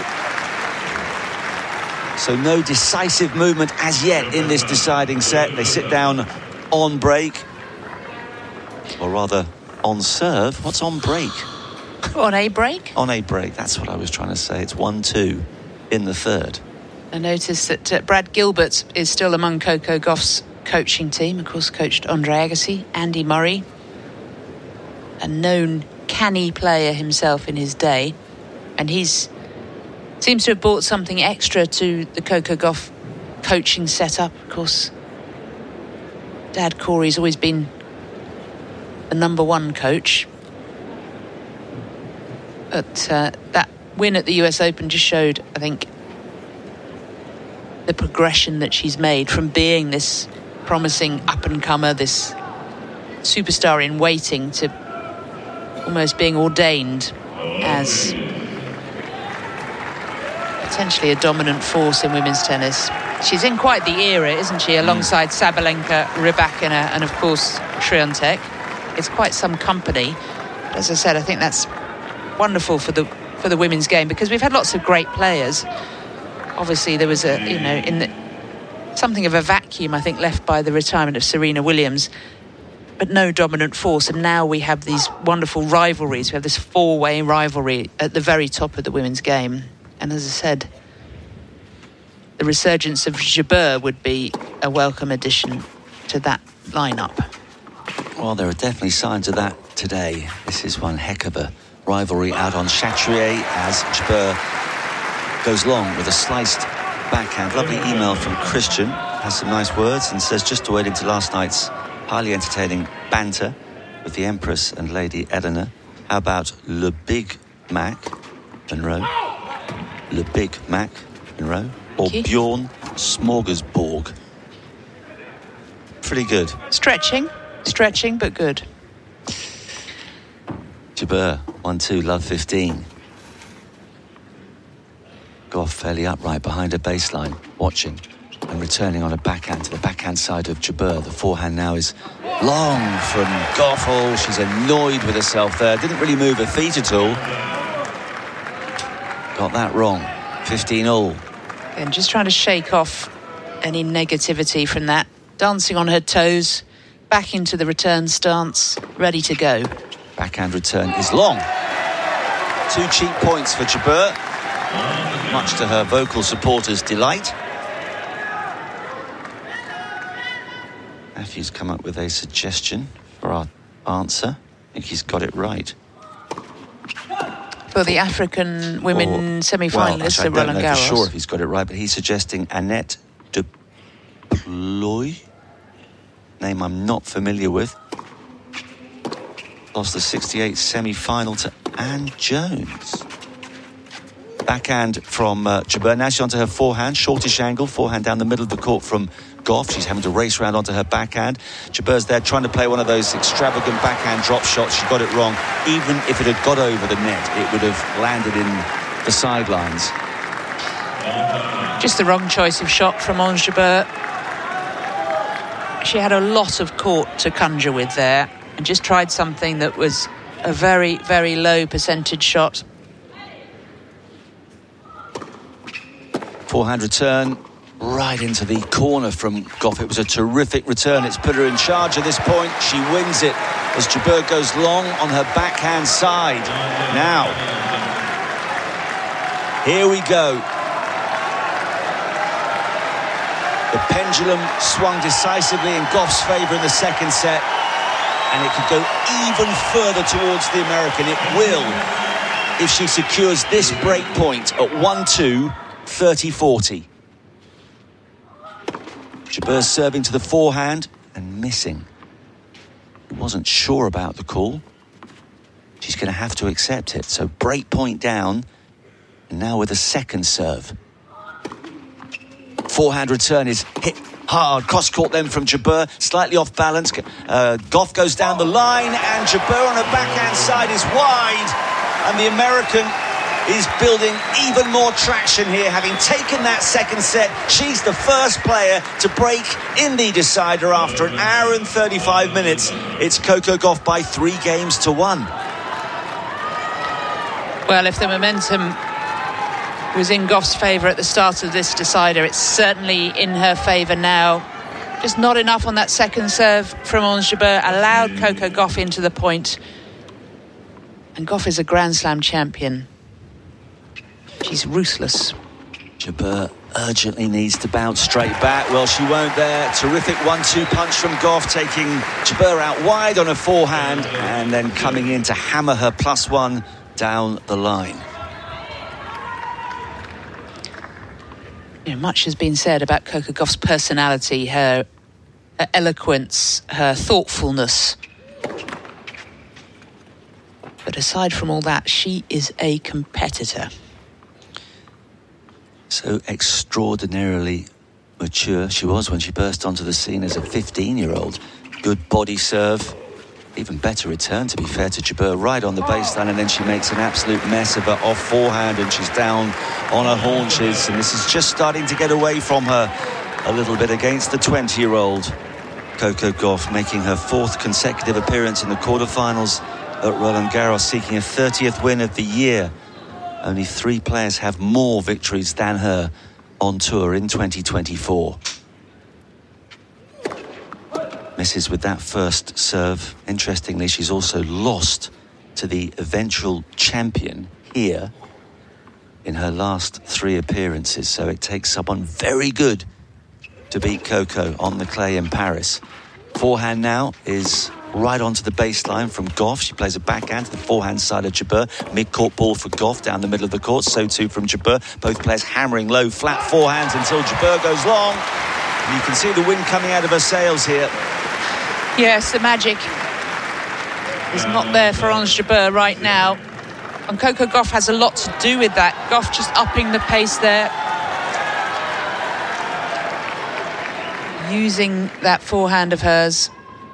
So no decisive movement as yet in this deciding set. They sit down on break, or rather on serve. What's on break? On a break? On a break, that's what I was trying to say. It's one two in the third. I noticed that uh, Brad Gilbert is still among Coco Gauff's coaching team. Of course, coached Andre Agassi, Andy Murray, a known canny player himself in his day. And he's seems to have brought something extra to the Coco Gauff coaching setup. Of course, Dad Corey's always been the number one coach. But uh, that win at the U S Open just showed, I think, the progression that she's made from being this promising up-and-comer, this superstar in waiting, to almost being ordained as potentially a dominant force in women's tennis. She's in quite the era, isn't she, alongside mm. Sabalenka, Rybakina and, of course, Swiatek. It's quite some company. But as I said, I think that's wonderful for the for the women's game, because we've had lots of great players. Obviously, there was a, you know, in the, something of a vacuum, I think, left by the retirement of Serena Williams, but no dominant force. And now we have these wonderful rivalries. We have this four-way rivalry at the very top of the women's game. And as I said, the resurgence of Jabeur would be a welcome addition to that lineup. Well, there are definitely signs of that today. This is one heck of a rivalry out on Chatrier as Jabeur goes long with a sliced backhand. Lovely email from Christian, has some nice words and says, just to wade into last night's highly entertaining banter with the Empress and Lady Eleanor. How about Le Big Mac Monroe? Le Big Mac Monroe? Or Bjorn Smorgasborg? Pretty good. Stretching, stretching, but good. Jabeur, one two, love fifteen. Gauff fairly upright behind her baseline, watching and returning on a backhand to the backhand side of Jabeur. The forehand now is long from Gauff. Oh, she's annoyed with herself there. Didn't really move her feet at all. Got that wrong. fifteen all. And just trying to shake off any negativity from that. Dancing on her toes, back into the return stance, ready to go. Backhand return is long. Two cheap points for Jabeur, much to her vocal supporters' delight. Matthew's come up with a suggestion for our answer. I think he's got it right. For the African women semi-finalists well, at Roland Garros. I don't know for sure if he's got it right, but he's suggesting Annette de Ploy, name I'm not familiar with. Lost the sixty-eight semi-final to Anne Jones. Backhand from uh, Jabeur. Now she's onto her forehand, shortish angle, forehand down the middle of the court from Gauff. She's having to race around onto her backhand. Jabeur's there trying to play one of those extravagant backhand drop shots. She got it wrong. Even if it had got over the net, it would have landed in the sidelines. Just the wrong choice of shot from Ons Jabeur. She had a lot of court to conjure with there, and just tried something that was a very, very low percentage shot. Forehand return right into the corner from Gauff. It was a terrific return. It's put her in charge at this point. She wins it as Jabeur goes long on her backhand side. Now, here we go. The pendulum swung decisively in Gauff's favour in the second set, and it could go even further towards the American. It will if she secures this break point at one two, thirty forty. Jabeur serving to the forehand and missing. He wasn't sure about the call. She's going to have to accept it. So break point down, and now with a second serve. Forehand return is hit hard. Cross court then from Jabeur, slightly off balance. Uh, Gauff goes down the line, and Jabeur on her backhand side is wide, and the American is building even more traction here, having taken that second set. She's the first player to break in the decider after an hour and thirty-five minutes. It's Coco Gauff by three games to one. Well, if the momentum was in Gauff's favour at the start of this decider, it's certainly in her favour now. Just not enough on that second serve from Ons Jabeur allowed Coco Gauff into the point. And Gauff is a Grand Slam champion. She's ruthless. Jabeur urgently needs to bounce straight back. Well, she won't there. Terrific one two punch from Gauff, taking Jabeur out wide on a forehand and then coming in to hammer her plus one down the line. You know, much has been said about Coco Gauff's personality, her, her eloquence, her thoughtfulness. But aside from all that, she is a competitor. So extraordinarily mature she was when she burst onto the scene as a fifteen-year-old. Good body serve, even better return, to be fair to Jabeur, right on the baseline, and then she makes an absolute mess of her off forehand, and she's down on her haunches, and this is just starting to get away from her a little bit against the twenty-year-old Coco Gauff, making her fourth consecutive appearance in the quarterfinals at Roland Garros, seeking a thirtieth win of the year. Only three players have more victories than her on tour in twenty twenty-four. Misses with that first serve. Interestingly, she's also lost to the eventual champion here in her last three appearances. So it takes someone very good to beat Coco on the clay in Paris. Forehand now is right onto the baseline from Gauff. She plays a backhand to the forehand side of Jabeur. Mid-court ball for Gauff down the middle of the court. So too from Jabeur. Both players hammering low, flat forehands until Jabeur goes long. And you can see the wind coming out of her sails here. Yes, the magic is not there for Ons Jabeur right now. And Coco Gauff has a lot to do with that. Gauff just upping the pace there. Using that forehand of hers.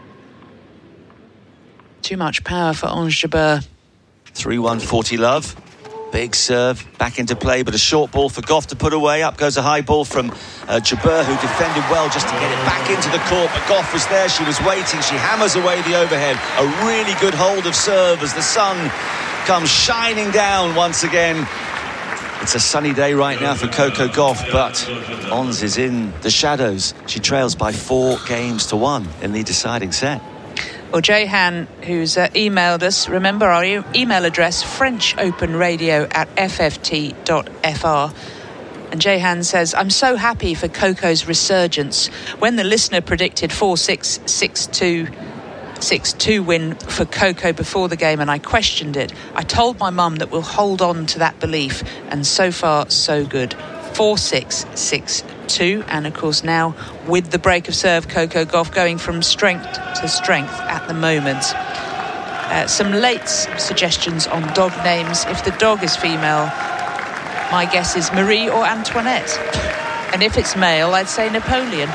Too much power for Ons Jabeur. three one forty love. Big serve back into play, but a short ball for Gauff to put away. Up goes a high ball from uh, Jabeur, who defended well just to get it back into the court. But Gauff was there, she was waiting. She hammers away the overhead. A really good hold of serve as the sun comes shining down once again. It's a sunny day right now for Coco Gauff, but Ons is in the shadows. She trails by four games to one in the deciding set. Well, Jehan, who's uh, emailed us, remember our e- email address, french open radio at f f t dot f r. And Jehan says, I'm so happy for Coco's resurgence. When the listener predicted four six, six two, six two win for Coco before the game, and I questioned it, I told my mum that we'll hold on to that belief, and so far, so good. four six, six two, and of course now with the break of serve, Coco Gauff going from strength to strength at the moment. Uh, some late suggestions on dog names. If the dog is female, my guess is Marie or Antoinette, and if it's male, I'd say Napoleon.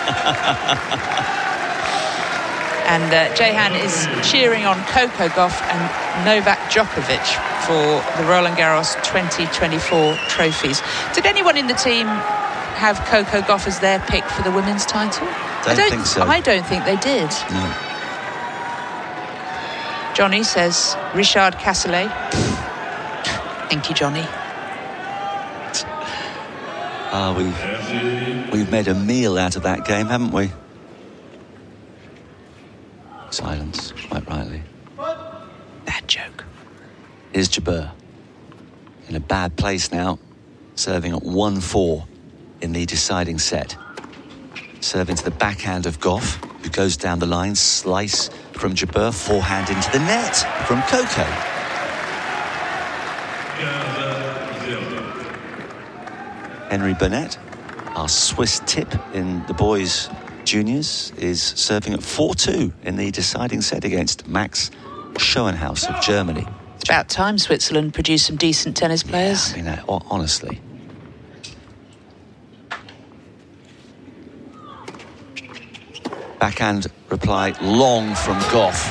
And uh, Jehan is cheering on Coco Gauff and Novak Djokovic for the Roland Garros twenty twenty-four trophies. Did anyone in the team have Coco Gauff as their pick for the women's title? Don't I don't think so. I don't think they did. No. Johnny, says Richard Casselet. Thank you, Johnny. Ah, we've, we've made a meal out of that game, haven't we? Silence, quite rightly. Bad joke. Here's Jabeur. In a bad place now, serving at one four in the deciding set. Serving to the backhand of Goff, who goes down the line, slice from Jabeur, forehand into the net from Coco. Henry Burnett, our Swiss tip in the boys' juniors, is serving at four two in the deciding set against Max Schoenhaus of Germany. It's about time Switzerland produced some decent tennis players. Yeah, I mean, uh, honestly. Backhand reply long from Goff.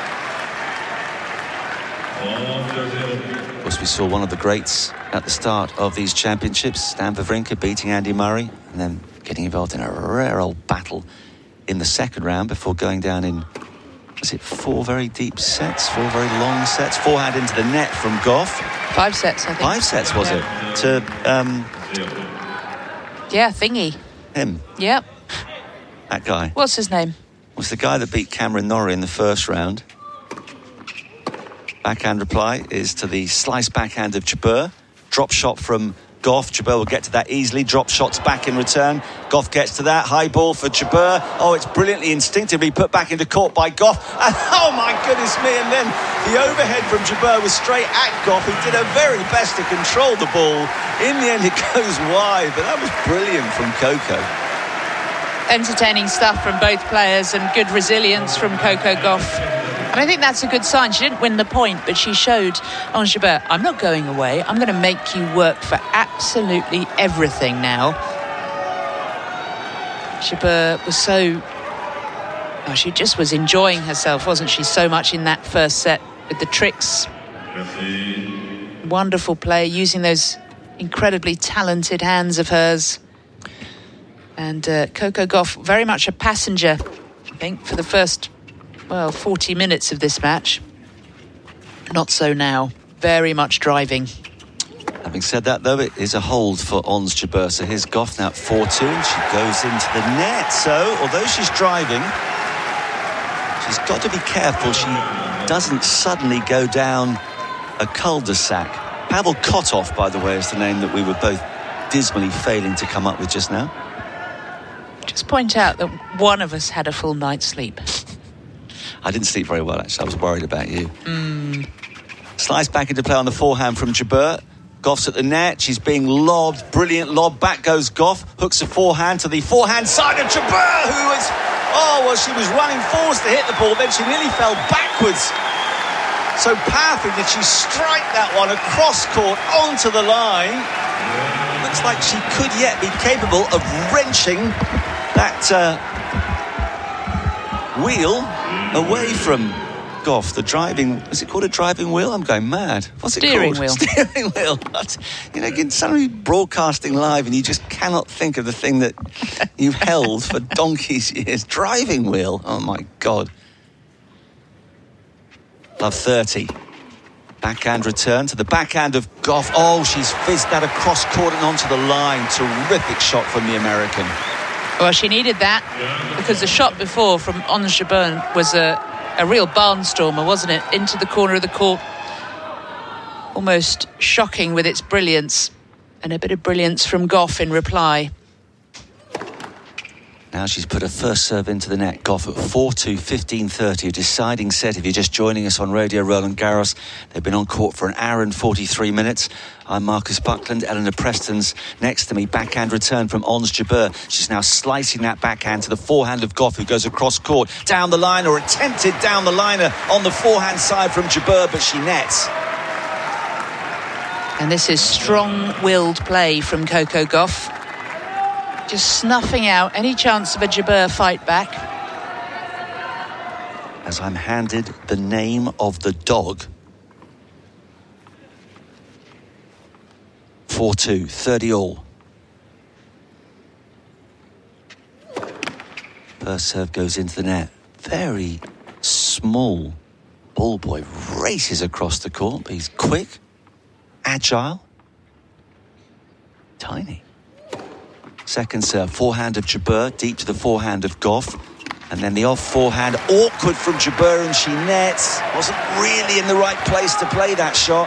Of course, we saw one of the greats at the start of these championships, Stan Wawrinka beating Andy Murray and then getting involved in a rare old battle in the second round before going down in, was it four very deep sets, four very long sets, forehand into the net from Goff. Five sets, I think. Five sets, was yeah. it? To, um... Yeah, Thingy. Him. Yep. That guy. What's his name? Was the guy that beat Cameron Norrie in the first round. Backhand reply is to the slice backhand of Jabeur. Drop shot from Goff. Jabeur will get to that easily. Drop shots back in return. Goff gets to that. High ball for Jabeur. Oh, it's brilliantly instinctively put back into court by Goff. And oh my goodness me. And then the overhead from Jabeur was straight at Goff, who did her very best to control the ball. In the end, it goes wide. But that was brilliant from Coco. Entertaining stuff from both players and good resilience from Coco Gauff. And I think that's a good sign. She didn't win the point, but she showed on Jabeur, I'm not going away. I'm going to make you work for absolutely everything now. Jabeur was so... Oh, she just was enjoying herself, wasn't she? So much in that first set with the tricks. Wonderful play, using those incredibly talented hands of hers. And uh, Coco Gauff, very much a passenger, I think, for the first, well, forty minutes of this match. Not so now. Very much driving. Having said that, though, it is a hold for Ons Jabeur. So here's Gauff now at four two, and she goes into the net. So, although she's driving, she's got to be careful she doesn't suddenly go down a cul-de-sac. Pavel Kotov, by the way, is the name that we were both dismally failing to come up with just now. Just point out that one of us had a full night's sleep. I didn't sleep very well, actually. I was worried about you. Mm. Slice back into play on the forehand from Jabeur. Goff's at the net. She's being lobbed. Brilliant lob. Back goes Goff. Hooks a forehand to the forehand side of Jabeur, who was... Oh, well, she was running forwards to hit the ball. Then she nearly fell backwards. So powerfully did she strike that one across court onto the line. Looks like she could yet be capable of wrenching that uh, wheel away from Goff. The driving, is it called a driving wheel? I'm going mad. What's it Steering called? wheel. Steering wheel. You know, you're suddenly broadcasting live and you just cannot think of the thing that you've held for donkey's years. Driving wheel. Oh my God. Love thirty. Backhand return to the backhand of Goff. Oh, she's fizzed that across court and onto the line. Terrific shot from the American. Well, she needed that because the shot before from Ons Jabeur was a, a real barnstormer, wasn't it? Into the corner of the court. Almost shocking with its brilliance. And a bit of brilliance from Goff in reply. Now she's put her first serve into the net. Goff at four two, fifteen thirty, a deciding set. If you're just joining us on Radio Roland Garros, they've been on court for an hour and forty-three minutes. I'm Marcus Buckland. Eleanor Preston's next to me. Backhand return from Ons Jabeur. She's now slicing that backhand to the forehand of Goff, who goes across court, down the line, or attempted down the liner on the forehand side from Jabeur, but she nets. And this is strong-willed play from Coco Gauff. Just snuffing out any chance of a Jabeur fight back. As I'm handed the name of the dog. four two, thirty all. First serve goes into the net. Very small Ball boy races across the court. He's quick, agile, tiny. Second serve, forehand of Jabeur, deep to the forehand of Goff. And then the off forehand, awkward from Jabeur, and she nets. Wasn't really in the right place to play that shot.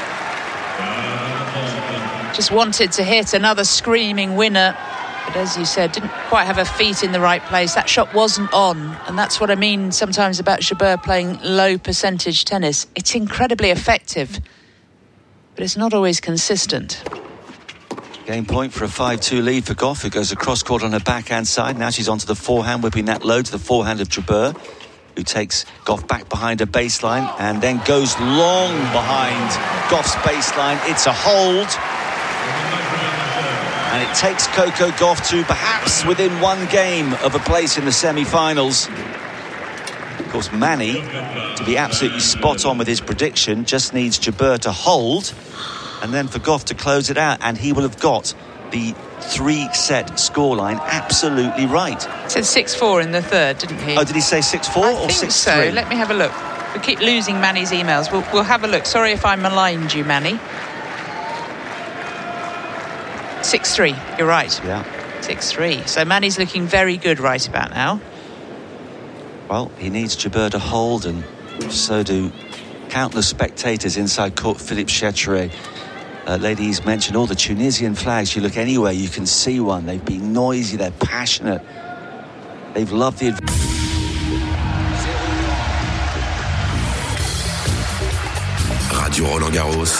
Just wanted to hit another screaming winner. But as you said, didn't quite have her feet in the right place. That shot wasn't on. And that's what I mean sometimes about Jabeur playing low percentage tennis. It's incredibly effective, but it's not always consistent. Game point for a five two lead for Goff, who goes across court on her backhand side. Now she's onto the forehand, whipping that low to the forehand of Jabeur, who takes Goff back behind her baseline and then goes long behind Goff's baseline. It's a hold. And it takes Coco Gauff to perhaps within one game of a place in the semi-finals. Of course, Manny, to be absolutely spot on with his prediction, just needs Jabeur to hold and then for Gauff to close it out, and he will have got the three-set scoreline absolutely right. He said six four in the third, didn't he? Oh, did he say six four or six three? I think so. Let me have a look. We keep losing Manny's emails. We'll, we'll have a look. Sorry if I maligned you, Manny. six three, you're right. Yeah. six three. So Manny's looking very good right about now. Well, he needs Jabeur to hold, and so do countless spectators inside court. Philippe Chatrier. Uh, ladies mentioned all the Tunisian flags. You look anywhere, you can see one. They've been noisy, they're passionate. They've loved the... Radio Roland Garros.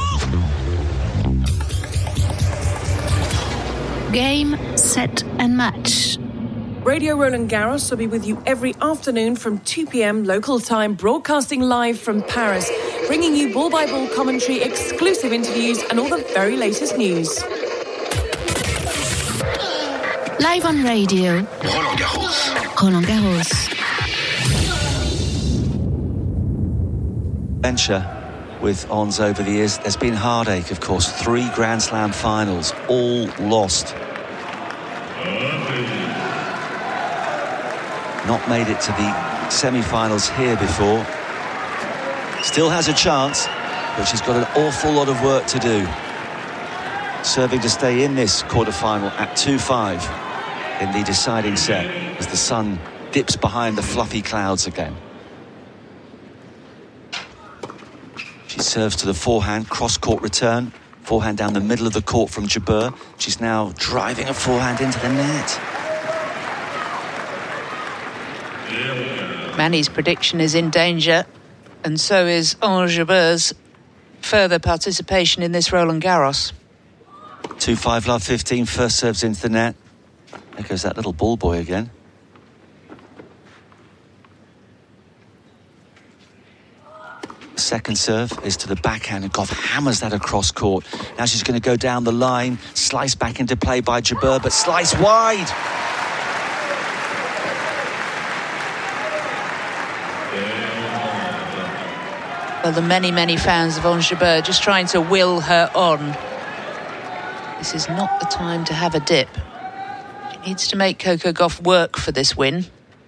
Game, set and match. Radio Roland Garros will be with you every afternoon from two p.m. local time, broadcasting live from Paris, bringing you ball-by-ball commentary, exclusive interviews and all the very latest news. Live on radio. Roland Garros. Roland Garros. Venture with Ons over the years. There's been heartache, of course. Three Grand Slam finals, all lost. Not made it to the semi-finals here before. Still has a chance, but she's got an awful lot of work to do. Serving to stay in this quarter-final at two five in the deciding set as the sun dips behind the fluffy clouds again. She serves to the forehand, cross-court return. Forehand down the middle of the court from Jabeur. She's now driving a forehand into the net. Manny's prediction is in danger, and so is Ons Jabeur's further participation in this Roland Garros. two five love fifteen, first serves into the net. There goes that little ball boy again. Second serve is to the backhand, and Gauff hammers that across court. Now she's going to go down the line, slice back into play by Jabeur, but slice wide. Well, the many, many fans of Ons Jabeur just trying to will her on. This is not the time to have a dip. She needs to make Coco Gauff work for this win.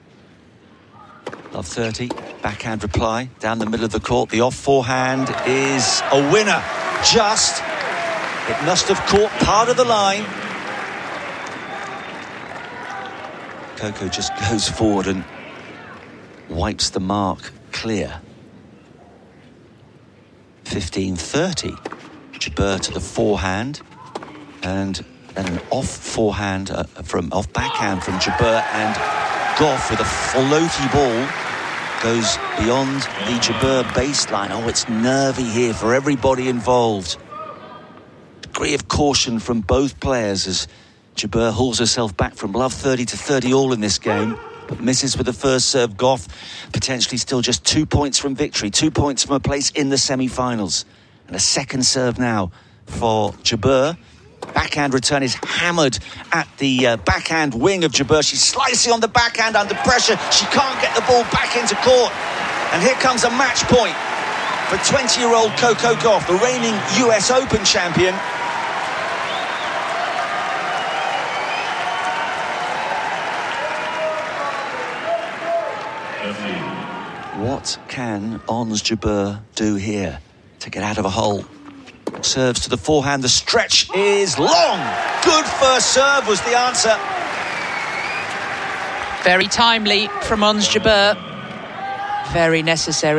Love thirty, backhand reply, down the middle of the court. The off forehand is a winner. Just, it must have caught part of the line. Coco just goes forward and wipes the mark clear. fifteen thirty. Jabeur to the forehand, and then an off forehand uh, from off backhand from Jabeur, and Gauff with a floaty ball goes beyond the Jabeur baseline. Oh, it's nervy here for everybody involved. Degree of caution from both players as Jabeur hauls herself back from love thirty to thirty all in this game, but misses with the first serve. Gauff potentially still just two points from victory, two points from a place in the semi-finals. And a second serve now for Jabeur. Backhand return is hammered at the uh, backhand wing of Jabeur. She's slicing on the backhand under pressure. She can't get the ball back into court. And here comes a match point for twenty-year-old Coco Gauff, the reigning U S Open champion. What can Ons Jabeur do here to get out of a hole? Serves to the forehand. The stretch is long. Good first serve was the answer. Very timely from Ons Jabeur. Very necessary.